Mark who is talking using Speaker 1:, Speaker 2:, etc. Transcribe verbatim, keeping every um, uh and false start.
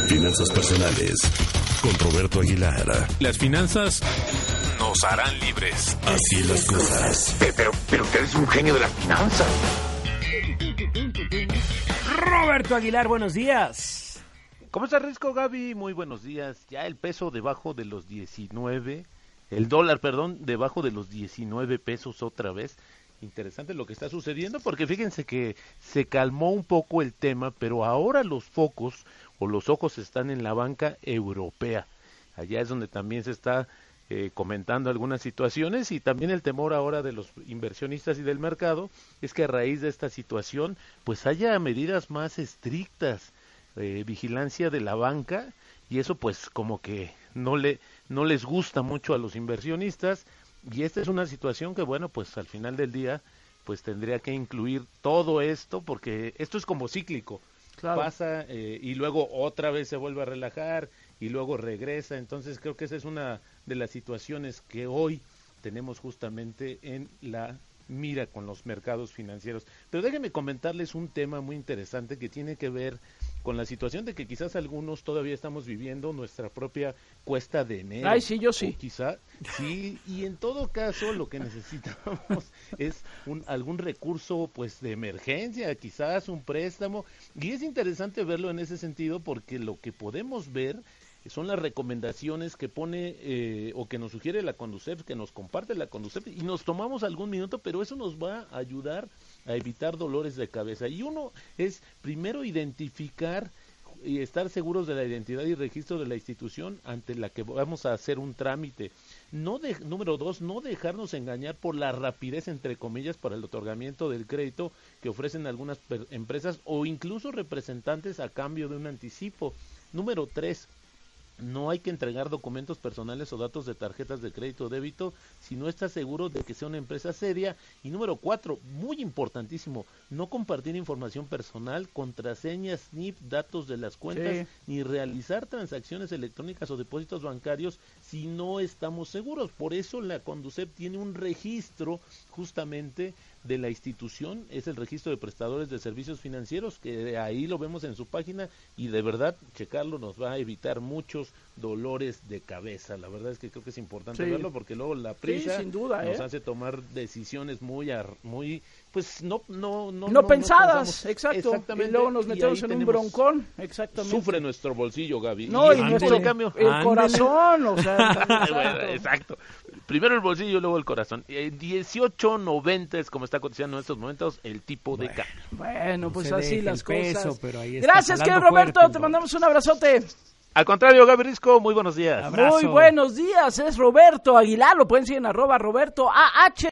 Speaker 1: Finanzas personales con Roberto Aguilar.
Speaker 2: Las finanzas nos harán libres.
Speaker 1: Así las cosas.
Speaker 3: Pero, pero, pero usted es un genio de las finanzas.
Speaker 4: Roberto Aguilar, buenos días.
Speaker 5: ¿Cómo está Risco, Gaby? Muy buenos días. Ya el peso debajo de los diecinueve, el dólar, perdón, debajo de los diecinueve pesos otra vez. Interesante lo que está sucediendo, porque fíjense que se calmó un poco el tema, pero ahora los focos o los ojos están en la banca europea. Allá es donde también se está eh, comentando algunas situaciones, y también el temor ahora de los inversionistas y del mercado es que a raíz de esta situación pues haya medidas más estrictas, eh, vigilancia de la banca, y eso pues como que no le no les gusta mucho a los inversionistas. Y esta es una situación que, bueno, pues al final del día, pues tendría que incluir todo esto, porque esto es como cíclico. Claro. Pasa eh, y luego otra vez se vuelve a relajar y luego regresa. Entonces creo que esa es una de las situaciones que hoy tenemos justamente en la mira con los mercados financieros. Pero déjenme comentarles un tema muy interesante que tiene que ver con la situación de que quizás algunos todavía estamos viviendo nuestra propia cuesta de enero.
Speaker 4: Ay, sí, yo sí.
Speaker 5: O quizá, sí, y en todo caso lo que necesitamos es un, algún recurso pues de emergencia, quizás un préstamo, y es interesante verlo en ese sentido, porque lo que podemos ver son las recomendaciones que pone eh, o que nos sugiere la Conducef, que nos comparte la Conducef, y nos tomamos algún minuto, pero eso nos va a ayudar a evitar dolores de cabeza. Y uno es primero identificar y estar seguros de la identidad y registro de la institución ante la que vamos a hacer un trámite. No de, número dos, no dejarnos engañar por la rapidez, entre comillas, para el otorgamiento del crédito que ofrecen algunas per- empresas o incluso representantes a cambio de un anticipo. Número tres, no hay que entregar documentos personales o datos de tarjetas de crédito o débito si no está seguro de que sea una empresa seria. Y número cuatro, muy importantísimo, no compartir información personal, contraseñas, S N I P, datos de las cuentas, sí, ni realizar transacciones electrónicas o depósitos bancarios si no estamos seguros. Por eso la Conducef tiene un registro justamente de la institución, es el registro de prestadores de servicios financieros, que ahí lo vemos en su página, y de verdad checarlo nos va a evitar muchos dolores de cabeza. La verdad es que creo que es importante sí. verlo, porque luego la prisa
Speaker 4: sí, sin duda,
Speaker 5: nos
Speaker 4: ¿eh?
Speaker 5: hace tomar decisiones muy muy pues no no no,
Speaker 4: no,
Speaker 5: no
Speaker 4: pensadas,
Speaker 5: no
Speaker 4: exacto,
Speaker 5: exactamente,
Speaker 4: y luego nos metemos en un broncón, exactamente.
Speaker 5: Sufre nuestro bolsillo, Gaby.
Speaker 4: No, y,
Speaker 5: y
Speaker 4: nuestro
Speaker 5: cambio,
Speaker 4: el ándele. Corazón, o sea, exacto.
Speaker 5: Bueno, exacto. Primero el bolsillo, luego el corazón. Eh, dieciocho noventa es como está cotizando en estos momentos el tipo de
Speaker 4: bueno,
Speaker 5: cambio.
Speaker 4: Bueno, pues así las
Speaker 6: peso,
Speaker 4: cosas.
Speaker 6: Pero ahí
Speaker 4: gracias, querido Roberto, fuerte, te mandamos un abrazote.
Speaker 5: Al contrario, Gaby Risco, muy buenos días.
Speaker 4: Abrazo. Muy buenos días, es Roberto Aguilar, lo pueden seguir en arroba Roberto A H.